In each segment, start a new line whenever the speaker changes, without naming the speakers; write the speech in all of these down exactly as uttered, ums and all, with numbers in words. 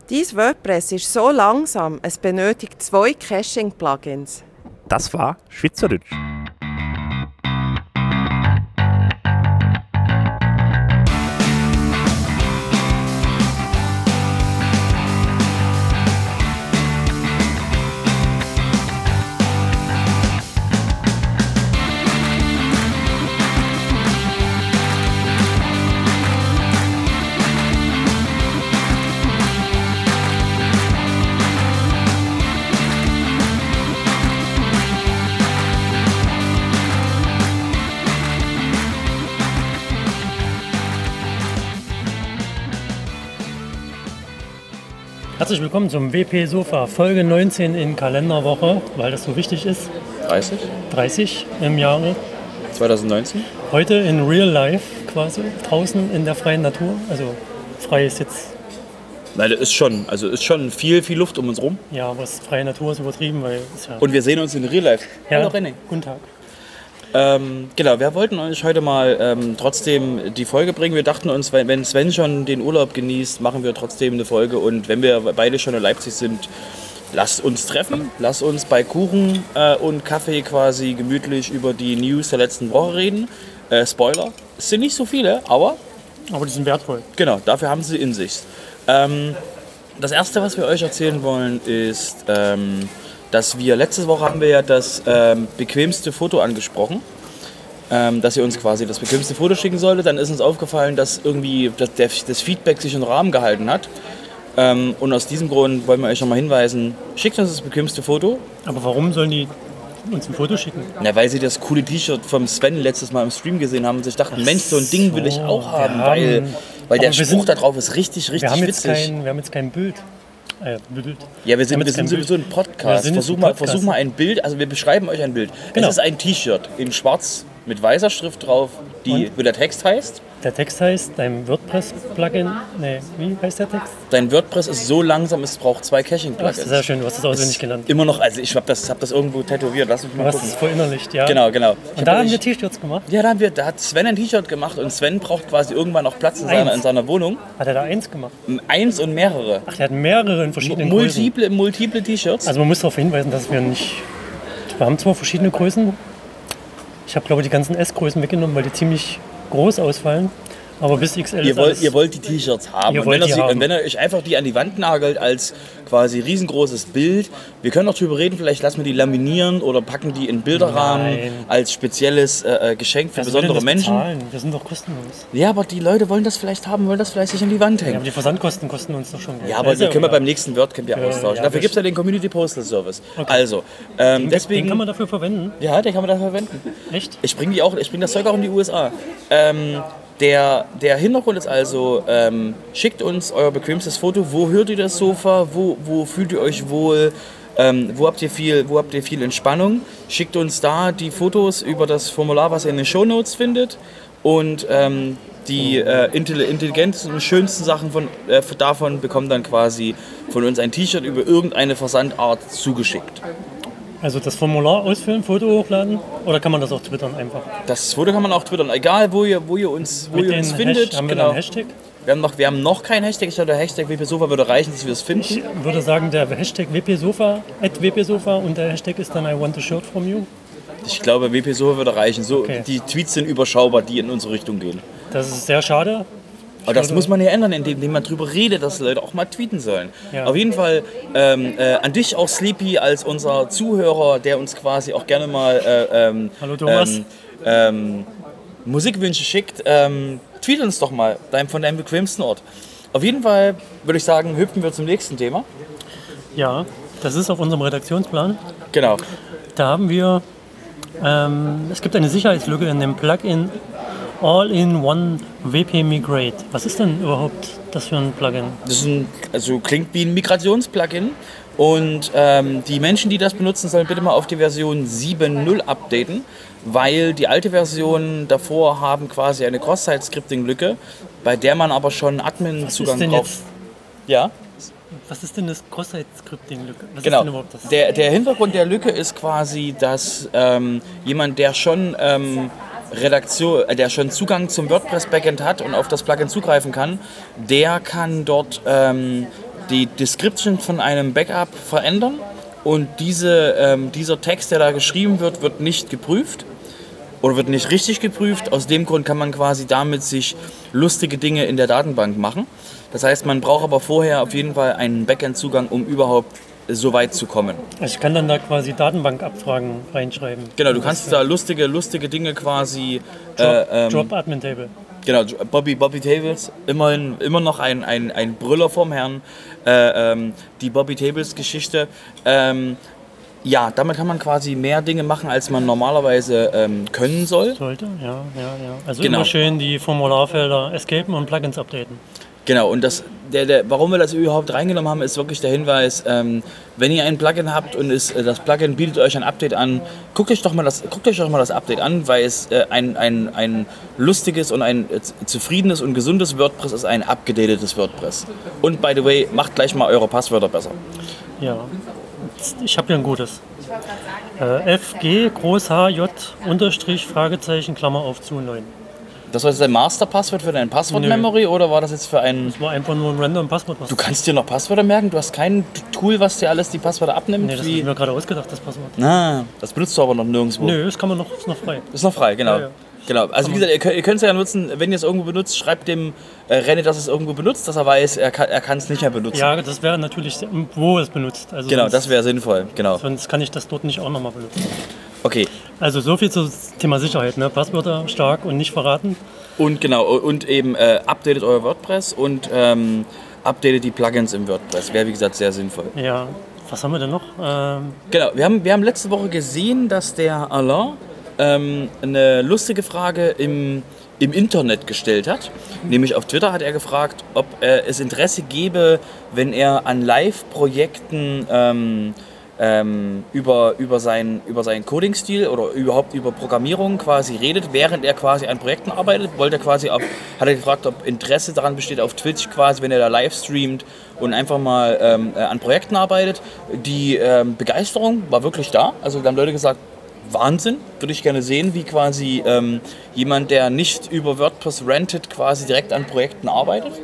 Dein WordPress ist so langsam, es benötigt zwei Caching-Plugins.
Das war Schweizerdeutsch.
Herzlich willkommen zum W P Sofa, Folge neunzehn in Kalenderwoche, weil das so wichtig ist.
dreißig?
dreißig im Jahre.
zwanzig neunzehn?
Heute in Real Life quasi, draußen in der freien Natur. Also frei ist jetzt...
Nein, das ist schon, also ist schon viel, viel Luft um uns rum.
Ja, aber es freie Natur ist übertrieben, weil... Ist ja
Und wir sehen uns in Real Life.
ja,
Hallo René.
Guten Tag.
Ähm, genau, wir wollten euch heute mal ähm, trotzdem die Folge bringen. Wir dachten uns, wenn, wenn Sven schon den Urlaub genießt, machen wir trotzdem eine Folge. Und wenn wir beide schon in Leipzig sind, lasst uns treffen. Lasst uns bei Kuchen äh, und Kaffee quasi gemütlich über die News der letzten Woche reden. Äh, Spoiler, es sind nicht so viele, aber...
Aber die sind wertvoll.
Genau, dafür haben sie in sich. Ähm, das Erste, was wir euch erzählen wollen, ist... Ähm, dass wir, letzte Woche haben wir ja das ähm, bequemste Foto angesprochen, ähm, dass ihr uns quasi das bequemste Foto schicken solltet. Dann ist uns aufgefallen, dass irgendwie das, das Feedback sich im Rahmen gehalten hat. Ähm, und aus diesem Grund wollen wir euch nochmal hinweisen, schickt uns das bequemste Foto.
Aber warum sollen die uns ein Foto schicken?
Na, weil sie das coole T-Shirt vom Sven letztes Mal im Stream gesehen haben und sich dachten, Mensch, so ein Ding will ich auch haben,
haben
weil, weil der
wir
Spruch
sind-
da drauf ist richtig, richtig
Wir haben, jetzt
witzig.
kein, wir haben jetzt kein Bild. Äh, Bild.
Ja, wir sind,
haben
wir
jetzt
sind
kein
sowieso ein
Bild. Wir
Podcast.
sind jetzt
Versuch
ein
mal,
Podcast.
versuch mal ein Bild, also wir beschreiben euch ein Bild.
Genau.
Es ist ein T-Shirt in schwarz mit weißer Schrift drauf, die,
Und?
wie der Text heißt.
Der Text heißt, dein WordPress-Plugin, nee, wie heißt der Text?
Dein WordPress ist so langsam, es braucht zwei
Das ist
Caching-Plugins.
sehr schön, du hast das auswendig gelernt.
Immer noch, also ich habe das, hab das irgendwo tätowiert, lass mich
Du
mal
hast
gucken.
es verinnerlicht, ja.
Genau, genau. Ich
Und da
hab-
haben wir
ich-
T-Shirts gemacht.
Ja, da, haben wir, da hat Sven ein T-Shirt gemacht und Sven braucht quasi irgendwann noch Platz in seiner,
Eins.
in seiner Wohnung.
Hat er da eins gemacht?
Eins und mehrere.
Ach, der hat mehrere in verschiedenen Größen.
Multiple, multiple T-Shirts.
Also man muss darauf hinweisen, dass wir nicht... Wir haben zwar verschiedene Größen. Ich habe, glaube ich, die ganzen S-Größen weggenommen, weil die ziemlich groß ausfallen. Aber bis X L
Ihr
ist
wollt,
alles...
ihr wollt die T-Shirts haben.
Ihr
Und
wollt
wenn, ihr
die
sie,
haben.
und wenn ihr euch einfach die an die Wand nagelt als quasi riesengroßes Bild, wir können auch drüber reden, vielleicht lassen wir die laminieren oder packen die in Bilderrahmen
Nein.
als spezielles äh, Geschenk für
Wer soll denn
besondere
das
Menschen.
bezahlen? Wir sind doch kostenlos.
Ja, aber die Leute wollen das vielleicht haben, wollen das vielleicht sich an die Wand
Ja,
hängen.
aber die Versandkosten kosten uns doch schon Geld.
Ja, aber
Ist
die können wir
egal.
beim nächsten WordCamp ja
Ja,
austauschen.
ja,
Dafür
wir-
gibt es ja den Community Postal Service.
Okay.
Also, ähm,
Den,
deswegen...
den kann man dafür verwenden.
ja, den kann man dafür verwenden.
Echt?
Ich bringe die auch, ich bring das Zeug auch in die U S A. Ähm, der, der Hintergrund ist also, ähm, schickt uns euer bequemstes Foto. Wo hört ihr das Sofa? Wo, wo fühlt ihr euch wohl? Ähm, wo, habt ihr viel, wo habt ihr viel Entspannung? Schickt uns da die Fotos über das Formular, was ihr in den Shownotes findet. Und ähm, die äh, intelli- intelligentesten und schönsten Sachen von, äh, davon bekommen dann quasi von uns ein T-Shirt über irgendeine Versandart zugeschickt.
Also das Formular ausfüllen, Foto hochladen oder kann man das auch twittern einfach?
Das Foto kann man auch twittern, egal wo ihr, wo ihr uns, wo
Mit
ihr uns
den
findet.
Hash- haben wir da
genau.
einen Hashtag?
Wir haben noch, wir haben noch keinen Hashtag. Ich glaube, der Hashtag W P Sofa würde reichen, dass wir es finden.
Ich würde sagen, der Hashtag W P Sofa, at W P Sofa und der Hashtag ist dann I want a shirt from you.
Ich glaube, W P Sofa würde reichen. So,
Okay.
Die Tweets sind überschaubar, die in unsere Richtung gehen.
Das ist sehr schade.
Aber das
würde-
muss man ja ändern, indem, indem man darüber redet, dass Leute auch mal tweeten sollen.
Ja.
Auf jeden Fall ähm, äh, an dich auch, Sleepy, als unser Zuhörer, der uns quasi auch gerne mal äh, ähm,
Hallo Thomas.
ähm, ähm, Musikwünsche schickt. Ähm, tweet uns doch mal dein, von deinem bequemsten Ort. Auf jeden Fall würde ich sagen, hüpfen wir zum nächsten Thema.
Ja, das ist auf unserem Redaktionsplan.
Genau.
Da haben wir, ähm, es gibt eine Sicherheitslücke in dem Plugin All-in-One W P Migrate. Was ist denn überhaupt das für ein Plugin?
Das ist ein, also klingt wie ein Migrationsplugin. Und ähm, die Menschen, die das benutzen, sollen bitte mal auf die Version sieben Punkt null updaten, weil die alte Version davor haben quasi eine Cross-Site-Scripting-Lücke, bei der man aber schon
Was ist
Admin-Zugang
denn
braucht.
jetzt,
Ja,
was ist denn das Cross-Site-Scripting-Lücke? Was ist
genau.
denn überhaupt das?
Der, der Hintergrund der Lücke ist quasi, dass ähm, jemand, der schon ähm, Redaktion, äh, der schon Zugang zum WordPress-Backend hat und auf das Plugin zugreifen kann, der kann dort ähm, die Description von einem Backup verändern und diese, ähm, dieser Text, der da geschrieben wird, wird nicht geprüft oder wird nicht richtig geprüft. Aus dem Grund kann man quasi damit sich lustige Dinge in der Datenbank machen. Das heißt, man braucht aber vorher auf jeden Fall einen Backend-Zugang, um überhaupt so weit zu kommen.
Also ich kann dann da quasi Datenbankabfragen reinschreiben.
Genau, du kannst da lustige, lustige Dinge quasi...
Drop,
äh, ähm,
Drop Admin Table.
Genau, Bobby, Bobby Tables, immerhin, immer noch ein, ein, ein Brüller vom Herrn. Äh, ähm, die Bobby Tables Geschichte. Ähm, ja, damit kann man quasi mehr Dinge machen, als man normalerweise ähm, können soll.
Sollte, ja, ja, ja. Also
Genau.
immer schön die Formularfelder escapen und Plugins updaten.
Genau, und das, der, der, warum wir das überhaupt reingenommen haben, ist wirklich der Hinweis, ähm, wenn ihr ein Plugin habt und es, das Plugin bietet euch ein Update an, guckt euch doch mal das, guckt euch doch mal das Update an, weil es äh, ein, ein, ein lustiges und ein äh, zufriedenes und gesundes WordPress ist, ein abgedatetes WordPress. Und by the way, macht gleich mal eure Passwörter besser.
Ja, ich habe hier ein gutes. Äh, F G Groß H J Unterstrich Fragezeichen Klammer auf zu neun.
Das war jetzt dein Masterpasswort für deine Passwort-Memory oder war das jetzt für ein...
Das war einfach nur ein random Passwort. Was
Du kannst dir noch Passwörter merken? Du hast kein Tool, was dir alles die Passwörter abnimmt?
Nee, das habe
wie...
ich mir gerade ausgedacht, das Passwort.
Na, das benutzt du aber noch nirgendwo.
Nö, das kann man noch, ist noch frei.
Ist noch frei, genau.
Ja, ja.
Genau. Also wie gesagt, ihr könnt, ihr könnt es ja nutzen, wenn ihr es irgendwo benutzt, schreibt dem äh, René, dass es irgendwo benutzt, dass er weiß, er kann er kann es nicht mehr benutzen.
Ja, das wäre natürlich, wo es benutzt. Also
Genau,
sonst,
das wäre sinnvoll. Genau.
sonst kann ich das dort nicht auch nochmal benutzen.
Okay.
Also so viel zum Thema Sicherheit. Ne? Passwörter stark und nicht verraten.
Und genau, und eben äh, updatet euer WordPress und ähm, updatet die Plugins im WordPress. Wäre wie gesagt sehr sinnvoll.
Ja, was haben wir denn noch? Ähm,
Genau, wir haben, wir haben letzte Woche gesehen, dass der Alain ähm, eine lustige Frage im, im Internet gestellt hat. Nämlich auf Twitter hat er gefragt, ob äh, es Interesse gäbe, wenn er an Live-Projekten ähm, ähm, über, über, sein, über seinen Coding-Stil oder überhaupt über Programmierung quasi redet, während er quasi an Projekten arbeitet. Wollte er quasi auf, hat er gefragt, ob Interesse daran besteht auf Twitch quasi, wenn er da live streamt und einfach mal ähm, an Projekten arbeitet. Die ähm, Begeisterung war wirklich da. Also da haben Leute gesagt, Wahnsinn, würde ich gerne sehen, wie quasi ähm, jemand, der nicht über WordPress rentet, quasi direkt an Projekten arbeitet.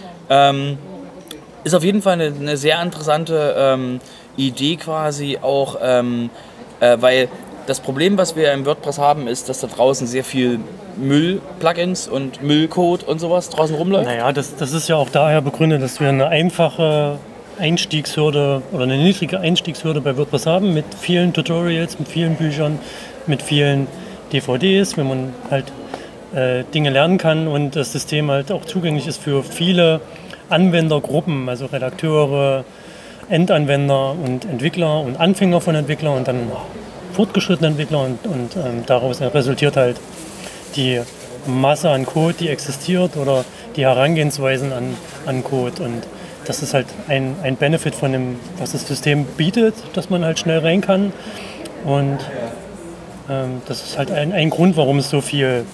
Ähm, ist auf jeden Fall eine, eine sehr interessante ähm, Idee quasi auch, ähm, äh, weil das Problem, was wir im WordPress haben, ist, dass da draußen sehr viel Müll-Plugins und Müllcode und sowas draußen rumläuft.
naja, das, das ist ja auch daher begründet, dass wir eine einfache Einstiegshürde oder eine niedrige Einstiegshürde bei WordPress haben mit vielen Tutorials, mit vielen Büchern, mit vielen D V Ds, wenn man halt äh, Dinge lernen kann und das System halt auch zugänglich ist für viele Anwendergruppen, also Redakteure, Endanwender und Entwickler und Anfänger von Entwicklern und dann fortgeschrittene Entwickler und, und ähm, daraus resultiert halt die Masse an Code, die existiert oder die Herangehensweisen an, an Code und das ist halt ein, ein Benefit von dem, was das System bietet, dass man halt schnell rein kann und ähm, das ist halt ein, ein Grund, warum es so viel,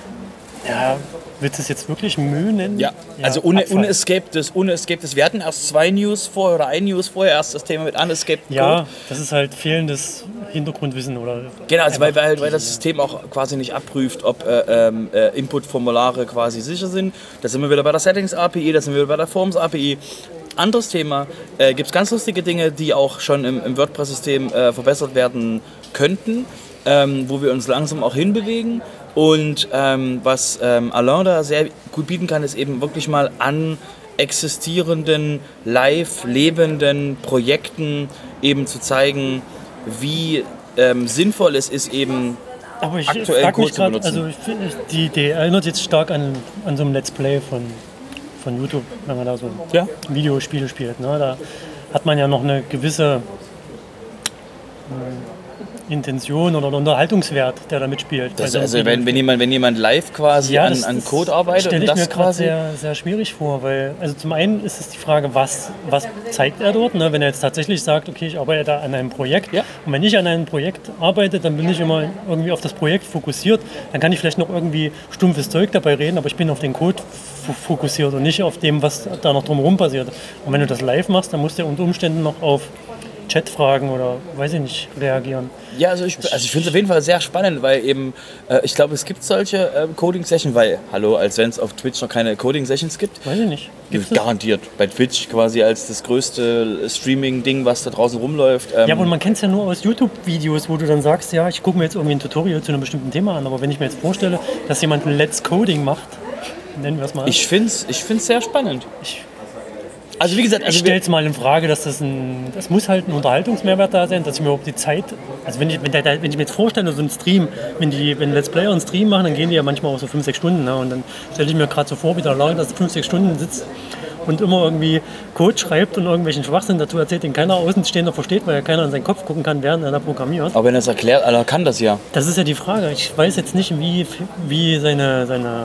ja, willst du es jetzt wirklich Müll nennen?
Ja,
Ja,
also un
Abfall.
unescaped, unescaped. Wir hatten erst zwei News vorher oder ein News vorher, erst das Thema mit unescaped Code.
Ja, das ist halt fehlendes Hintergrundwissen oder.
Genau, also weil, weil, weil das System auch quasi nicht abprüft, ob äh, ähm, äh, Input-Formulare quasi sicher sind. Da sind wir wieder bei der Settings-A P I, da sind wir wieder bei der Forms-A P I. Anderes Thema, äh, gibt es ganz lustige Dinge, die auch schon im, im WordPress-System äh, verbessert werden könnten, ähm, wo wir uns langsam auch hinbewegen. Und ähm, was ähm, Alain da sehr gut bieten kann, ist eben wirklich mal an existierenden, live lebenden Projekten eben zu zeigen, wie ähm, sinnvoll es ist, eben
Aber ich
aktuellen
frage
Code
mich
zu
gerade,
benutzen.
also ich find, die Idee erinnert jetzt stark an, an so ein Let's Play von, von YouTube, wenn man da so
Ja.
Videospiele spielt. Ne? Da hat man ja noch eine gewisse äh, Intention oder einen Unterhaltungswert, der da mitspielt.
Das,
Bei so einem
also wenn, wenn,
Videospiel.
jemand, wenn jemand live quasi
Ja,
an,
das-
an
das
Code arbeitet
stelle
und
ich
das
mir gerade
quasi...
sehr, sehr schwierig vor, weil also zum einen ist es die Frage, was, was zeigt er dort, ne? Wenn er jetzt tatsächlich sagt, okay, ich arbeite da an einem Projekt
Ja.
und wenn ich an einem Projekt arbeite, dann bin ich immer irgendwie auf das Projekt fokussiert, dann kann ich vielleicht noch irgendwie stumpfes Zeug dabei reden, aber ich bin auf den Code f- fokussiert und nicht auf dem, was da noch drumherum passiert. Und wenn du das live machst, dann musst du ja unter Umständen noch auf Chatfragen oder weiß ich nicht, reagieren.
Ja, also ich, also ich finde es auf jeden Fall sehr spannend, weil eben, äh, ich glaube, es gibt solche äh, Coding-Sessions, weil, hallo, als wenn es auf Twitch noch keine Coding-Sessions gibt.
Weiß ich nicht. Gibt's das?
Garantiert. Bei Twitch quasi als das größte Streaming-Ding, was da draußen rumläuft. Ähm,
Ja, aber man kennt es ja nur aus YouTube-Videos, wo du dann sagst, ja, ich gucke mir jetzt irgendwie ein Tutorial zu einem bestimmten Thema an, aber wenn ich mir jetzt vorstelle, dass jemand ein Let's Coding macht, nennen wir es mal.
ich finde es ich find's sehr spannend.
Ich,
Also wie gesagt,
ich
also
stelle
wir,
es mal in Frage, dass das ein, das muss halt ein Unterhaltungsmehrwert da sein, dass ich mir überhaupt die Zeit, also wenn ich, wenn, der, wenn ich mir jetzt vorstelle, so ein Stream, wenn die, wenn Let's Player einen Stream machen, dann gehen die ja manchmal auch so fünf, sechs Stunden, ne? Und dann stelle ich mir gerade so vor, wie der Lang, dass er fünf, sechs Stunden sitzt und immer irgendwie Code schreibt und irgendwelchen Schwachsinn dazu erzählt, den keiner Außenstehender versteht, weil ja keiner in seinen Kopf gucken kann, während er da programmiert.
aber wenn er es erklärt, Allah kann das ja.
Das ist ja die Frage. Ich weiß jetzt nicht, wie, wie seine, seine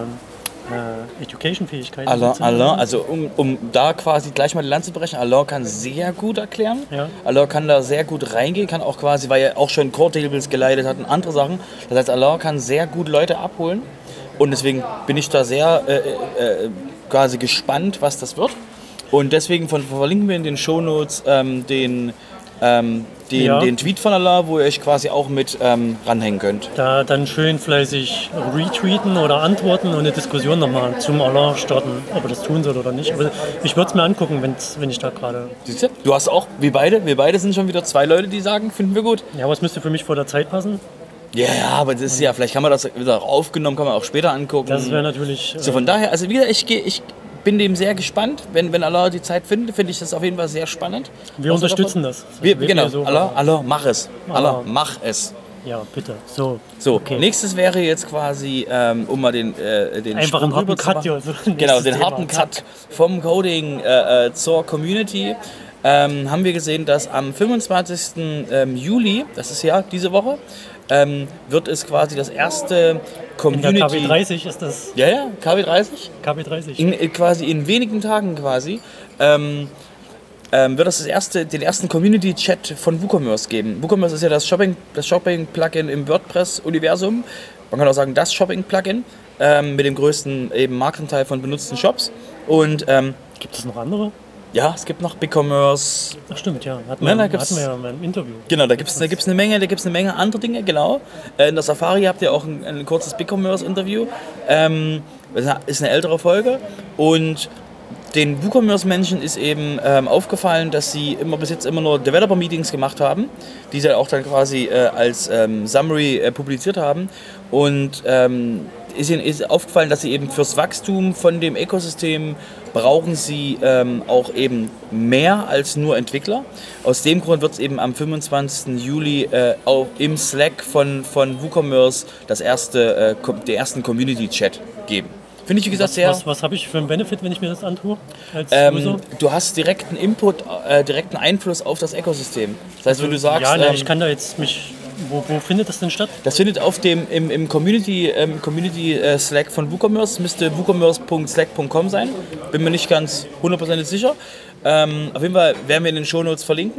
äh, Education-Fähigkeiten
Allah,
sind.
Allah, also um, um da quasi gleich mal die Lanze zu brechen, Allah kann sehr gut erklären.
Ja.
Allah kann da sehr gut reingehen, kann auch quasi, weil er auch schon Core-Tables geleitet hat und andere Sachen. Das heißt, Allah kann sehr gut Leute abholen. Und deswegen bin ich da sehr äh, äh, quasi gespannt, was das wird. Und deswegen von, verlinken wir in den Shownotes ähm, den, ähm, den,
Ja.
den Tweet von Allah, wo ihr euch quasi auch mit ähm, ranhängen könnt.
Da dann schön fleißig retweeten oder antworten und eine Diskussion nochmal zum Allah starten, ob er das tun soll oder nicht. Aber ich würde es mir angucken, wenn's, wenn ich da gerade...
Siehst du? Du hast auch, wir beide, wir beide sind schon wieder zwei Leute, die sagen, finden wir gut.
Ja, aber es müsste für mich vor der Zeit passen.
Ja, ja, aber das ist ja, vielleicht kann man das wieder aufgenommen, kann man auch später angucken.
Das wäre natürlich...
So, von daher, also wie gesagt, ich, geh- ich bin dem sehr gespannt. Wenn, wenn Allah die Zeit findet, finde ich das auf jeden Fall sehr spannend.
Wir
Was
unterstützen
davon-
das.
Wir,
Also
genau,
wir so-
Allah, Allah, mach es. Allah,
Allah.
mach es.
Ja, bitte. So,
So,
okay.
nächstes wäre jetzt quasi, ähm, um mal den, äh, den
Einfach
Sprung
einen harten
rüber zu
Cut,
machen.
ja. So,
Genau,
nächstes
den
Thema.
harten Cut vom Coding äh, äh, zur Community. Ähm, haben wir gesehen, dass am fünfundzwanzigsten Ähm, Juli, das ist ja diese Woche, ähm, wird es quasi das erste
In der
Community...
K W dreißig ist das...
Ja, ja, K W dreißig.
K W dreißig.
In, äh, quasi in wenigen Tagen quasi ähm, ähm, wird es das erste, den ersten Community-Chat von WooCommerce geben. WooCommerce ist ja das Shopping, das Shopping-Plugin im WordPress-Universum. Man kann auch sagen, das Shopping-Plugin ähm, mit dem größten eben Marktanteil von benutzten Shops. Und ähm,
Gibt es noch andere?
ja, es gibt noch BigCommerce.
Ach stimmt, ja. Hatten
Nein,
wir,
da gibt's-
hatten wir ja mal im Interview.
Genau, da gibt es da gibt's eine Menge, da gibt's eine Menge andere Dinge, genau. Äh, in der Safari habt ihr auch ein, ein kurzes BigCommerce-Interview. Ähm, das ist eine ältere Folge. Und den WooCommerce-Menschen ist eben ähm, aufgefallen, dass sie immer bis jetzt immer nur Developer-Meetings gemacht haben, die sie auch dann quasi äh, als ähm, Summary äh, publiziert haben. Und ähm, ist ihnen ist aufgefallen, dass sie eben fürs Wachstum von dem Ökosystem brauchen sie ähm, auch eben mehr als nur Entwickler. Aus dem Grund wird es eben am fünfundzwanzigsten Juli äh, auch im Slack von, von WooCommerce das erste, äh, kom- den ersten Community-Chat geben. Finde ich, wie gesagt,
Was,
sehr...
was, was habe ich für einen Benefit, wenn ich mir das antue? Als
Ähm,
User?
du hast direkten Input, äh, direkten Einfluss auf das Ökosystem. Das heißt, wenn du sagst,
ja, ne,
ähm,
ich kann da jetzt mich. Wo, wo findet das denn statt?
das findet auf dem im, im Community, ähm, Community äh, Slack von WooCommerce, müsste woocommerce punkt slack punkt com sein. Bin mir nicht ganz hundertprozentig sicher. Ähm, auf jeden Fall werden wir in den Shownotes verlinken.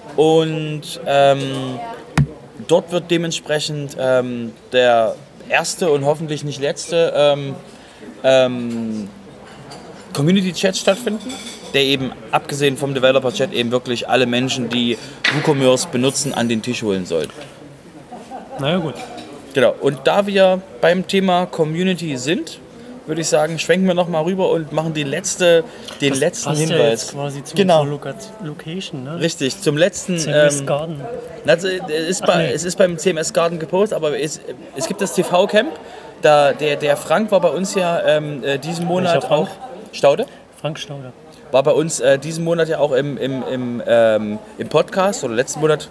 Und ähm, dort wird dementsprechend ähm, der erste und hoffentlich nicht letzte ähm, ähm, Community-Chat stattfinden, der eben abgesehen vom Developer-Chat eben wirklich alle Menschen, die WooCommerce benutzen, an den Tisch holen soll.
Naja, gut.
Genau, und da wir beim Thema Community sind, würde ich sagen, schwenken wir nochmal rüber und machen die letzte, den
Das
letzten
passt
Hinweis.
ja jetzt quasi zu
Genau.
unserer Loca- Location, ne?
Richtig, zum letzten.
C M S
Ähm,
Garden.
also, es, ist bei,
nee.
es ist beim C M S Garden gepostet, aber es, es gibt das T V-Camp. Da, der, der Frank war bei uns ja ähm, äh, diesen Monat
Welcher Frank?
auch. Staude?
Frank Stauder.
War bei uns äh, diesen Monat ja auch im, im, im, ähm, im Podcast oder letzten Monat.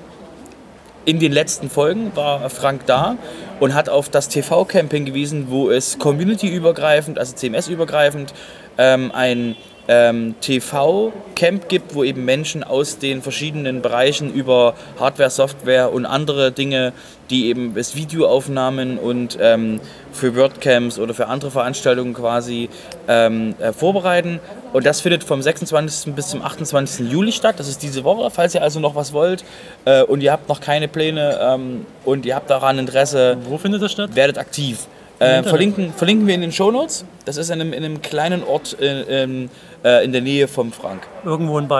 In den letzten Folgen war Frank da und hat auf das T V-Camp hingewiesen, wo es community-übergreifend, also C M S-übergreifend, ähm, ein ähm, T V-Camp gibt, wo eben Menschen aus den verschiedenen Bereichen über Hardware, Software und andere Dinge, die eben es Videoaufnahmen und ähm, für WordCamps oder für andere Veranstaltungen quasi ähm, äh, vorbereiten. Und das findet vom sechsundzwanzigsten bis zum achtundzwanzigsten Juli statt. Das ist diese Woche. Falls ihr also noch was wollt äh, und ihr habt noch keine Pläne ähm, und ihr habt daran Interesse,
Wo findet das statt?
werdet aktiv. Äh,
Internet.
verlinken, verlinken wir in den Shownotes. Das ist in einem, in einem kleinen Ort äh, ähm, äh, in der Nähe vom Frank.
Irgendwo in Bayern.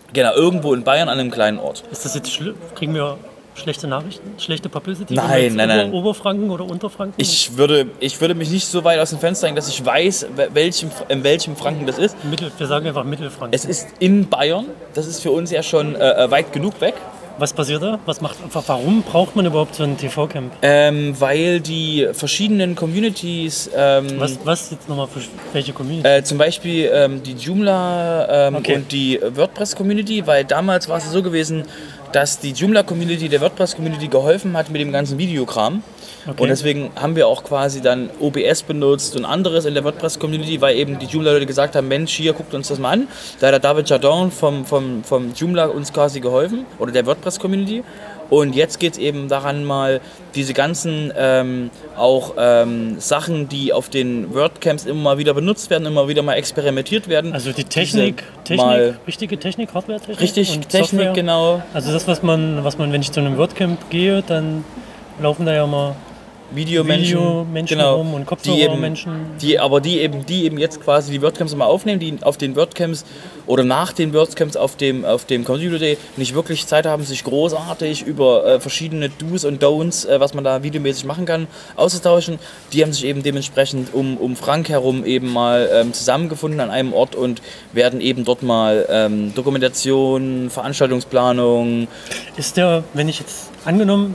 Genau, irgendwo in Bayern an einem kleinen Ort.
Ist das jetzt schlimm? Kriegen wir schlechte Nachrichten, schlechte Publicity?
Nein,
wenn wir jetzt
nein, nein.
Ober- Oberfranken oder Unterfranken?
Ich würde, ich würde mich nicht so weit aus dem Fenster hängen, dass ich weiß, welchem, in welchem Franken das ist.
Mittel, wir sagen einfach Mittelfranken.
Es ist in Bayern, das ist für uns ja schon äh, weit genug weg.
Was passiert da? Was macht, warum braucht man überhaupt so ein T V-Camp?
Ähm, weil die verschiedenen Communities, ähm,
Was, was jetzt nochmal für welche Community?
äh, zum Beispiel ähm, die Joomla ähm,
Okay.
und die WordPress-Community, weil damals war es so gewesen, dass die Joomla-Community der WordPress-Community geholfen hat mit dem ganzen Videokram.
Okay.
Und deswegen haben wir auch quasi dann O B S benutzt und anderes in der WordPress-Community, weil eben die Joomla-Leute gesagt haben, Mensch, hier, guckt uns das mal an. Da hat der David Jardin vom, vom, vom Joomla uns quasi geholfen, oder der WordPress-Community. Und jetzt geht es eben daran, mal diese ganzen ähm, auch ähm, Sachen, die auf den WordCamps immer mal wieder benutzt werden, immer wieder mal experimentiert werden.
Also die Technik,
diese
Technik
mal
richtige Technik, Hardware-Technik?
richtig
und
Technik,
Software?
genau.
Also das, was man, was man, wenn ich zu einem WordCamp gehe, dann laufen da ja mal
Videomenschen,
Videomenschen
genau,
rum und
die eben,
Kopfhörermenschen.
die, aber die eben, die eben jetzt quasi die WordCamps immer aufnehmen, die auf den WordCamps oder nach den WordCamps auf dem, auf dem Community Day nicht wirklich Zeit haben, sich großartig über äh, verschiedene Do's und Don'ts, äh, was man da videomäßig machen kann, auszutauschen. Die haben sich eben dementsprechend um, um Frank herum eben mal ähm, zusammengefunden an einem Ort und werden eben dort mal ähm, Dokumentation, Veranstaltungsplanung.
Ist der, wenn ich jetzt angenommen,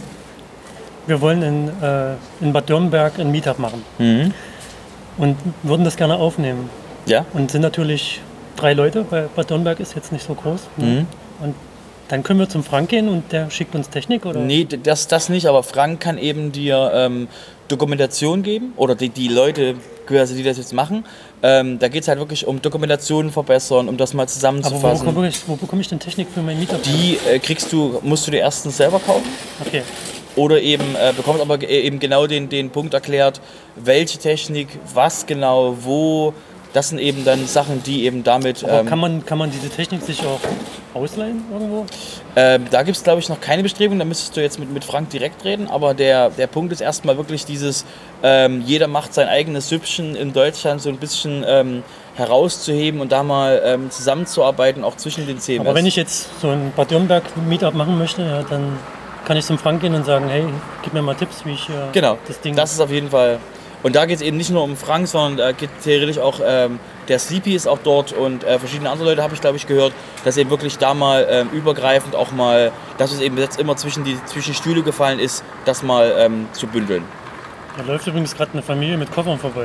wir wollen in, äh, in Bad Dürrenberg ein Meetup machen
Mhm.
und würden das gerne aufnehmen.
Ja?
Und sind natürlich drei Leute, weil Bad Dürrenberg ist jetzt nicht so groß. Ne?
Mhm.
Und dann können wir zum Frank gehen und der schickt uns Technik? Oder?
Nee, d- das, das nicht, aber Frank kann eben dir ähm, Dokumentation geben oder die, die Leute, quasi, die das jetzt machen. Ähm, da geht es halt wirklich um Dokumentation verbessern, um das mal
Aber wo
zusammenzufassen.
bekomme, ich, wo bekomme ich denn Technik für mein Meetup?
Die äh, kriegst du, musst du dir erstens selber kaufen
Okay.
oder eben äh, bekommst aber ge- eben genau den, den Punkt erklärt, welche Technik, was genau, wo. Das sind eben dann Sachen, die eben damit.
Aber
Ähm,
kann, man, kann man diese Technik sich auch ausleihen irgendwo?
Ähm, da gibt es, glaube ich, noch keine Bestrebung, da müsstest du jetzt mit, mit Frank direkt reden, aber der, der Punkt ist erstmal wirklich dieses, ähm, jeder macht sein eigenes Süppchen in Deutschland so ein bisschen ähm, herauszuheben und da mal ähm, zusammenzuarbeiten, auch zwischen den C M S.
Aber wenn ich jetzt so ein Bad Dürrenberg Meetup machen möchte, ja, dann kann ich zum Frank gehen und sagen, hey, gib mir mal Tipps, wie ich äh,
Genau,
das Ding...
das ist auf jeden Fall. Und da geht es eben nicht nur um Frank, sondern da geht theoretisch auch, ähm, der Sleepy ist auch dort und äh, verschiedene andere Leute habe ich, glaube ich, gehört, dass eben wirklich da mal ähm, übergreifend auch mal, dass es eben jetzt immer zwischen die zwischen Stühle gefallen ist, das mal ähm, zu bündeln.
Da läuft übrigens gerade eine Familie mit Koffern vorbei.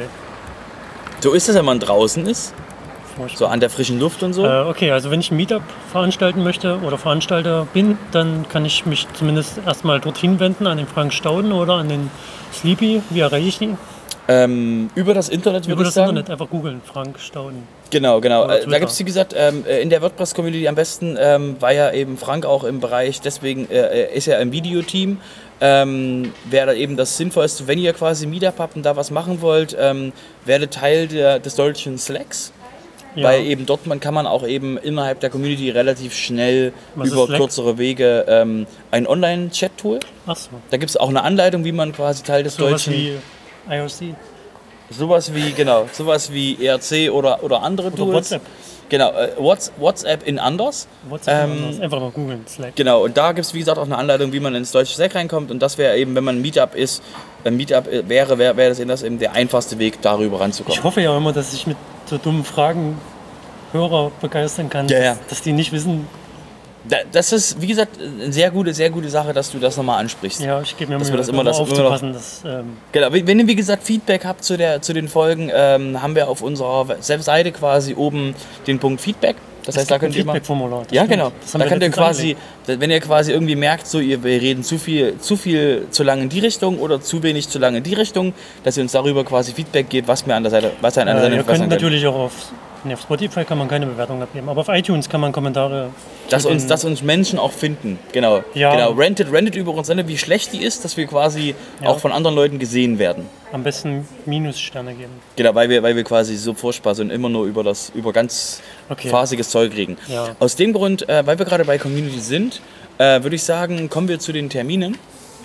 So ist es, wenn man draußen ist,
Furchtbar.
so an der frischen Luft und so.
Äh, okay, also wenn ich ein Meetup veranstalten möchte oder Veranstalter bin, dann kann ich mich zumindest erstmal dorthin wenden, an den Frank Stauden oder an den Sleepy. Wie erreiche ich die?
Ähm, über das Internet würde
Über
ich
das
sagen.
Internet, einfach googeln, Frank Stauden.
Genau, genau.
Oder
Äh, da
Twitter.
gibt es, wie gesagt, ähm, äh, in der WordPress-Community am besten, ähm, weil ja eben Frank auch im Bereich, deswegen äh, ist er im Videoteam, ähm, wäre da eben das Sinnvollste, wenn ihr quasi Meetup habt und da was machen wollt, ähm, werdet Teil der, des deutschen Slacks.
Ja.
Weil eben dort man, kann man auch eben innerhalb der Community relativ schnell
Was ist
über
Slack?
kürzere Wege ähm, ein Online-Chat-Tool.
Ach so.
Da gibt es auch eine Anleitung, wie man quasi Teil des
Sowas
deutschen...
wie I O C
Sowas wie, genau, sowas wie E R C oder, oder andere
oder
Tools.
WhatsApp.
Genau, äh, Whats- WhatsApp in anders.
WhatsApp
Ähm,
anders. Einfach mal googeln, Slack.
Genau, und da gibt es wie gesagt auch eine Anleitung, wie man ins deutsche Slack reinkommt. Und das wäre eben, wenn man ein Meetup ist, ein Meetup äh, wäre, wäre, wäre das eben, das eben der einfachste Weg, darüber ranzukommen.
Ich hoffe ja immer, dass ich mit so dummen Fragen Hörer begeistern kann,
Ja, ja.
Dass, dass die nicht wissen,
Da, das ist, wie gesagt, eine sehr gute, sehr gute Sache, dass du das nochmal ansprichst.
ja, ich gebe mir
Dass
Mühe,
wir das immer- das immer
aufzupassen, dass, ähm,
Genau, wenn wenn ihr wie gesagt Feedback habt zu, der, zu den Folgen, ähm, haben wir auf unserer Seite quasi oben den Punkt Feedback. Das
es
heißt, da
gibt ein
könnt ihr mal...
Feedback-Formular. das
Ja,
stimmt.
genau.
Das haben
Da
wir
könnt ihr
letztens
quasi, wenn ihr quasi irgendwie merkt, so ihr, wir reden zu viel, zu viel zu lange in die Richtung oder zu wenig zu lange in die Richtung, dass ihr uns darüber quasi Feedback gebt, was mir an der Seite, was ihr an der
Äh,
Seite
ihr
verbessern
könnt
könnt.
natürlich auch auf, nee, auf Spotify kann man keine Bewertung abgeben, aber auf iTunes kann man Kommentare.
Dass
zu
uns,
den-
dass uns Menschen auch finden. Genau.
Ja.
genau. Rentet, rentet über uns, wie schlecht die ist, dass wir quasi
Ja.
auch von anderen Leuten gesehen werden.
am besten Minussterne geben.
Genau, weil wir, weil wir quasi so furchtbar sind, immer nur über das, über ganz
Okay.
phasiges Zeug reden.
Ja.
Aus dem Grund, äh, weil wir gerade bei Community sind, äh, würde ich sagen, kommen wir zu den Terminen.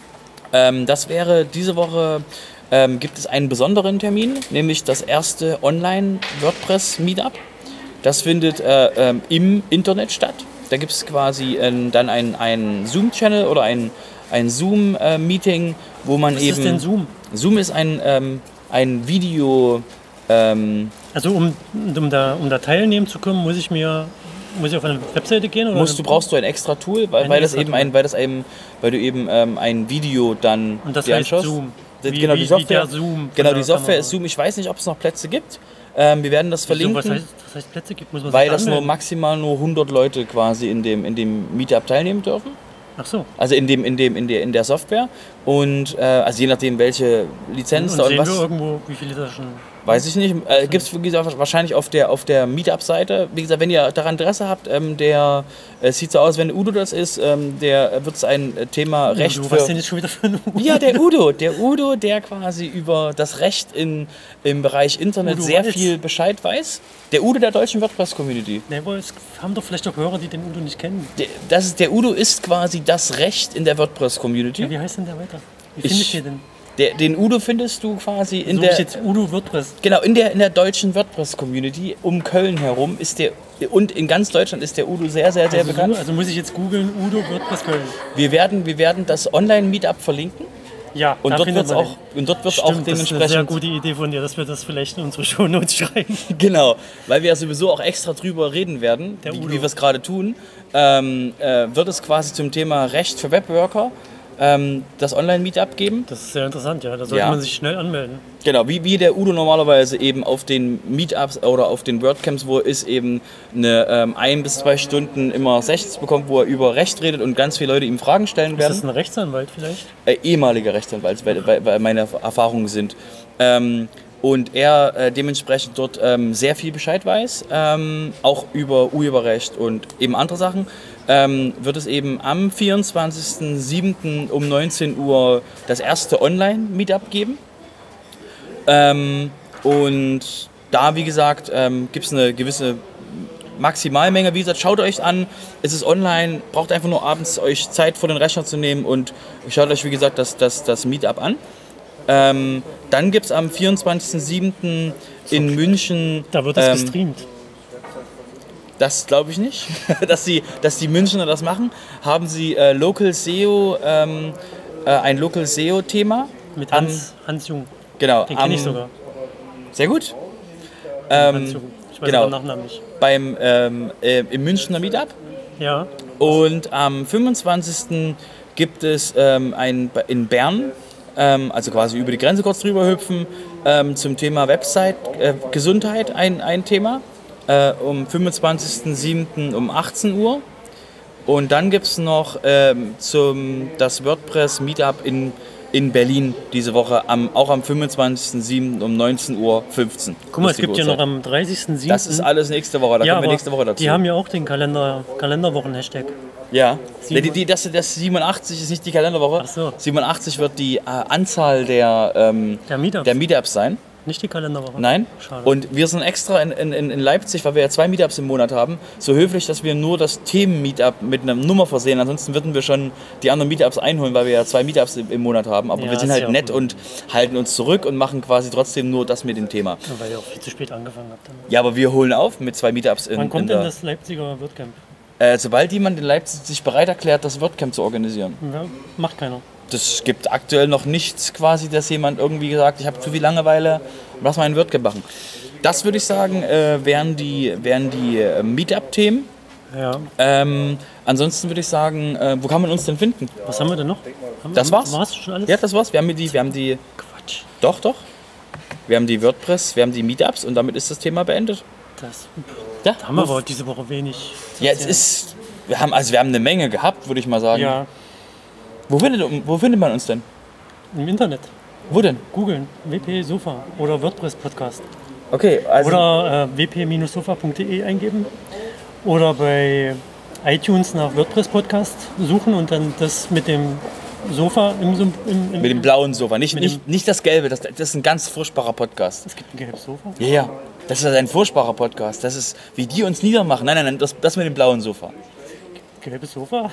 Ähm, das wäre diese Woche, ähm, gibt es einen besonderen Termin, nämlich das erste Online-WordPress-Meetup. Das findet äh, ähm, im Internet statt. da gibt es quasi ähm, dann ein, ein Zoom-Channel oder ein, ein Zoom-Meeting, wo man
Was
eben...
Was ist denn Zoom?
Zoom ist ein, ähm, ein Video... Ähm,
also um, um, da, um da teilnehmen zu können, muss ich mir... Muss ich auf eine Webseite gehen? Oder
musst du, brauchst du ein extra Tool, weil,
ein
weil, das
extra
eben
Tool.
ein, weil das eben, weil du eben ähm, ein Video dann
Und das
dir
heißt
anschaust.
Zoom.
Das,
Wie,
genau,
wie,
die Software,
wie der Zoom.
genau, die Software ist Zoom. Ich weiß nicht, ob es noch Plätze gibt. Ähm, wir werden das verlinken.
Was heißt, was heißt Plätze gibt? Muss man
weil
sich
das nur
anmelden?
maximal nur hundert Leute quasi in dem, in dem Meetup teilnehmen dürfen.
Ach so.
Also in, dem, in, dem, in, der, in der Software. Und äh, also je nachdem, welche Lizenz
Und
da und
sehen
was.
wir irgendwo, wie viele da schon...
Weiß ich nicht. Äh, Gibt es wahrscheinlich auf der, auf der Meetup-Seite. Wie gesagt, wenn ihr daran Interesse habt, ähm, der äh, sieht so aus, wenn Udo das ist, ähm, der wird es ein Thema Recht
du,
für...
was denn jetzt schon wieder für ein Udo?
Ja, der Udo. Der Udo, der quasi über das Recht in, im Bereich Internet
Udo
sehr
Walz.
viel Bescheid weiß. Der Udo der deutschen WordPress-Community.
Ne, aber es haben doch vielleicht auch Hörer, die den Udo nicht kennen.
Der, das ist, der Udo ist quasi das Recht in der WordPress-Community.
Ja, wie heißt denn der weiter? Wie
Ich-
finde ich den denn?
Der, den Udo findest du quasi in
Suche
der...
ich jetzt Udo WordPress.
Genau, in der, in der deutschen WordPress-Community um Köln herum ist der, und in ganz Deutschland ist der Udo sehr, sehr, sehr
Also,
bekannt.
also muss ich jetzt googeln, Udo WordPress Köln.
Wir werden, wir werden das Online-Meetup verlinken
Ja,
und
da
dort
findet
wird es
man
auch,
den.
und dort wird's
Stimmt,
auch
das ist eine sehr
dementsprechend...
gute Idee von dir, dass wir das vielleicht in unsere Shownotes schreiben.
Genau, weil wir ja sowieso auch extra drüber reden werden,
Der
wie,
Udo.
wie wir es gerade tun, ähm, äh, wird es quasi zum Thema Recht für Webworker ähm, das Online-Meetup geben.
Das ist sehr interessant, ja. Da sollte
Ja.
man sich schnell anmelden.
Genau, wie, wie der Udo normalerweise eben auf den Meetups oder auf den WordCamps, wo er ist, eben eine ähm, ein bis zwei Stunden immer Sessions bekommt, wo er über Recht redet und ganz viele Leute ihm Fragen stellen
Ist
werden.
das ein Rechtsanwalt vielleicht?
Äh, ehemaliger Rechtsanwalt, weil, weil, weil meine Erfahrungen sind. Ähm, und er äh, dementsprechend dort ähm, sehr viel Bescheid weiß, ähm, auch über Urheberrecht und eben andere Sachen, ähm, wird es eben am vierundzwanzigsten siebten um neunzehn Uhr das erste Online-Meetup geben. Ähm, und da, wie gesagt, ähm, gibt es eine gewisse Maximalmenge. Wie gesagt, schaut euch an, es ist online, braucht einfach nur abends euch Zeit vor den Rechner zu nehmen und schaut euch, wie gesagt, das, das, das Meetup an. Ähm, dann gibt es am vierundzwanzigsten siebten in München...
Da wird das
ähm,
gestreamt.
Das glaube ich nicht, dass, die, dass die Münchner das machen. Haben sie äh, Local S E O, ähm, äh, ein Local S E O-Thema.
Mit Hans, Hans Jung.
Genau.
Den kenne
am-
ich sogar.
Sehr gut.
Hans
Ähm,
Jung. Ich weiß
genau.
aber den Nachnamen nicht.
beim, ähm, äh, im Münchner Meetup.
Ja.
Und am fünfundzwanzigsten gibt es ähm, ein, in Bern, ähm, also quasi über die Grenze kurz drüber hüpfen, ähm, zum Thema Website, äh, Gesundheit ein, ein Thema. Äh, um fünfundzwanzigsten siebten um achtzehn Uhr. Und dann gibt es noch ähm, zum, das WordPress Meetup in, in Berlin diese Woche, am, auch am fünfundzwanzigsten siebten um neunzehn Uhr fünfzehn.
Guck mal, es
Lustige
gibt ja noch
Uhrzeit.
am dreißigsten siebten
Das ist alles nächste Woche, da
ja,
kommen wir
aber
nächste Woche dazu.
die haben ja auch den Kalender, Kalenderwochen-Hashtag.
Ja,
Sieben-
die, die, das, das siebenundachtzig ist nicht die Kalenderwoche.
Ach so.
siebenundachtzig wird die äh, Anzahl der, ähm,
Der Meetups,
der Meetups sein.
nicht die Kalenderwoche.
Nein.
Schade.
Und wir sind extra in, in, in Leipzig, weil wir ja zwei Meetups im Monat haben, so höflich, dass wir nur das Themen-Meetup mit einer Nummer versehen. Ansonsten würden wir schon die anderen Meetups einholen, weil wir ja zwei Meetups im, im Monat haben. Aber
Ja,
wir sind
ist
halt
ja auch
nett
gut.
und halten uns zurück und machen quasi trotzdem nur das mit dem Thema.
Ja, weil ihr auch viel zu spät angefangen habt. Dann.
Ja, aber wir holen auf mit zwei Meetups in,
Wann
in
kommt
der...
denn das Leipziger WordCamp?
Äh, sobald jemand in Leipzig sich bereit erklärt, das WordCamp zu organisieren.
Ja, macht keiner.
Das gibt aktuell noch nichts quasi, dass jemand irgendwie gesagt, ich habe zu viel Langeweile, lass mal ein WordCamp machen. Das würde ich sagen, äh, wären die, wären die äh, Meetup-Themen.
Ja.
Ähm, ansonsten würde ich sagen, äh, wo kann man uns denn finden?
Was haben wir denn noch? Haben,
Das war's?
War's schon alles?
Ja, das war's. Wir haben die, wir haben die,
Quatsch.
doch, doch. Wir haben die WordPress, wir haben die Meetups und damit ist das Thema beendet.
Das
Ja,
haben wir aber diese Woche wenig. zu
ja, es
erzählen.
ist, wir haben, also wir haben eine Menge gehabt, würde ich mal sagen.
Ja,
Wo findet, wo findet man uns denn?
im Internet.
Wo denn?
Googeln, W P Sofa oder WordPress Podcast.
Okay, also
Oder äh, w p sofa punkt d e eingeben. Oder bei iTunes nach WordPress Podcast suchen und dann das mit dem Sofa im, im, im, im
mit dem blauen Sofa, nicht,
Mit
nicht, nicht das gelbe, das, das ist ein ganz furchtbarer Podcast.
Es gibt ein gelbes Sofa.
Ja, ja, das ist ein furchtbarer Podcast. Das ist, wie die uns niedermachen. Nein, nein, nein, das, das mit dem blauen Sofa.
Gelbes Sofa?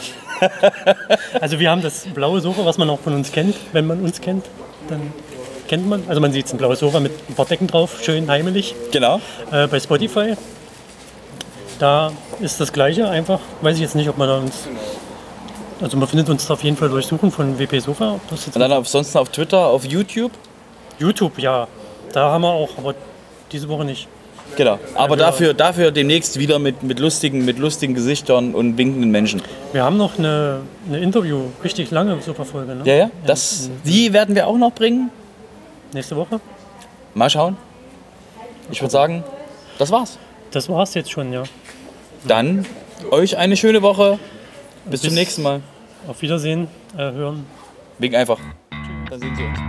Also wir haben das blaue Sofa, was man auch von uns kennt. Wenn man uns kennt, dann kennt man. Also man sieht es, ein blaues Sofa mit ein paar Decken drauf, schön heimelig.
Genau.
Äh, bei Spotify. Da ist das Gleiche einfach. Weiß ich jetzt nicht, ob man da uns. Also man findet uns da auf jeden Fall durch Suchen von W P Sofa. Ob das jetzt
Und dann ansonsten auf Twitter, auf YouTube.
YouTube, ja. Da haben wir auch, aber diese Woche nicht.
Genau. Aber
Ja,
dafür, dafür demnächst wieder mit, mit, lustigen, mit lustigen Gesichtern und winkenden Menschen.
Wir haben noch eine, eine Interview, richtig lange Sofa-Folge. Ne?
Ja, ja. Das, die werden wir auch noch bringen.
Nächste Woche.
Mal schauen. Ich würde sagen, das war's.
Das war's jetzt schon, ja.
Dann euch eine schöne Woche. Bis,
Bis-
zum nächsten Mal.
Auf Wiedersehen, äh, hören.
Wink einfach. Dann sehen Sie uns.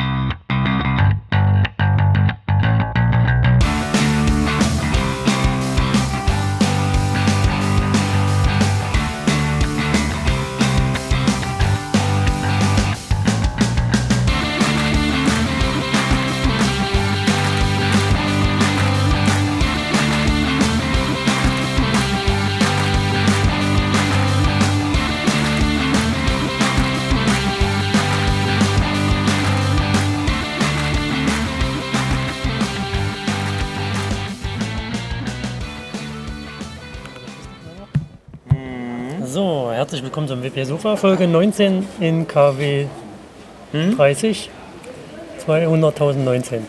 So, herzlich willkommen zum W P Sofa, Folge neunzehn in K W dreißig, zweihunderttausendneunzehn.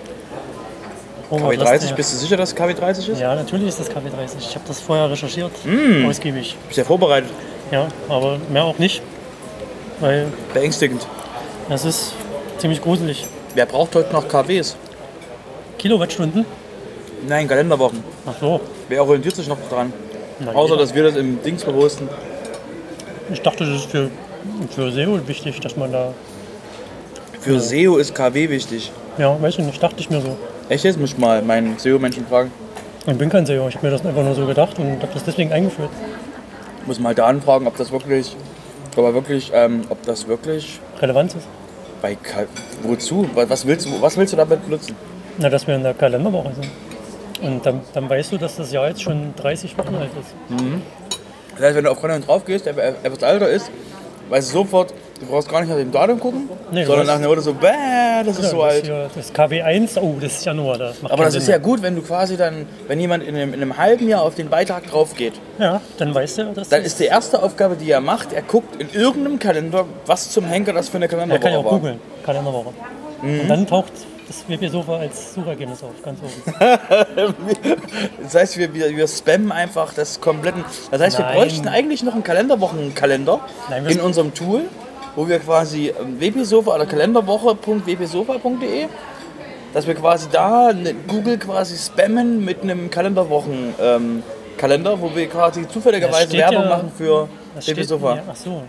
K W dreißig, bist du sicher, dass es K W dreißig ist?
Ja, natürlich ist das K W dreißig. Ich habe das vorher recherchiert, ausgiebig.
Bist ja vorbereitet.
Ja, aber mehr auch nicht, weil
Beängstigend.
das ist ziemlich gruselig.
Wer braucht heute noch K Ws?
Kilowattstunden?
Nein, Kalenderwochen.
Ach so.
Wer orientiert sich noch dran?
Na,
Außer,
jeder.
dass wir das im Dings posten.
Ich dachte, das ist für, für S E O wichtig, dass man da.
Für S E O ist K W wichtig.
Ja, weiß ich nicht, dachte ich mir so.
Echt jetzt? Muss ich mal meinen S E O-Menschen fragen.
Ich bin kein S E O, ich habe mir das einfach nur so gedacht und habe das deswegen eingeführt.
Muss mal da anfragen, ob das wirklich, ob er wirklich, ähm, ob das wirklich
Relevanz ist.
bei K wozu? Was willst du, was willst du damit benutzen?
Na, dass wir in der Kalenderwoche sind. Und dann, dann weißt du, dass das Jahr jetzt schon dreißig Wochen alt ist.
Das heißt, wenn du auf Content drauf gehst, der der etwas älter ist, weißt du sofort, du brauchst gar nicht nach dem Datum gucken,
Nee, du
sondern
weißt-
nach einer Motto so, bäh, das ist
Ja,
so
das,
alt.
hier, das K W eins, oh, das ist Januar. Das macht
Aber
keinen
das ist
Sinn
ja gut, wenn du quasi dann, wenn jemand in einem, in einem halben Jahr auf den Beitrag drauf geht,
mehr. Ja, dann weißt du, dass
dann
das,
ist die erste Aufgabe, die er macht, er guckt in irgendeinem Kalender, was zum Henker das für eine
er kann ja
Kalenderwoche
auch
war.
googeln, Kalenderwoche. Und dann taucht das W P Sofa als Suchergebnis auf, ganz oben.
Das heißt, wir, wir, wir spammen einfach das kompletten. Das heißt,
Nein.
wir bräuchten eigentlich noch einen Kalenderwochenkalender
Nein, wir-
in unserem Tool, wo wir quasi ähm, W P Sofa oder kalenderwoche punkt w p sofa punkt d e, dass wir quasi da ne, Google quasi spammen mit einem Kalenderwochen ähm, Kalender, wo wir quasi zufälligerweise
steht
Werbung
ja-
machen für
Das
W P
steht-
Sofa.
Ja, ach so.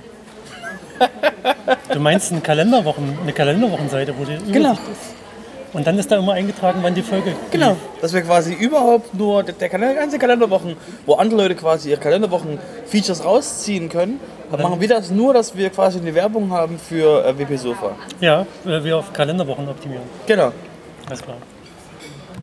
Du meinst eine Kalenderwochen, eine Kalenderwochenseite, wo die
Genau.
Übersicht ist. Und dann ist da immer eingetragen, wann die Folge.
Genau, dass wir quasi überhaupt nur der, der Kalender- ganze Kalenderwochen, wo andere Leute quasi ihre Kalenderwochen-Features rausziehen können, dann machen wir das nur, dass wir quasi eine Werbung haben für äh, W P Sofa.
Ja, weil wir auf Kalenderwochen optimieren.
Genau.
Alles klar.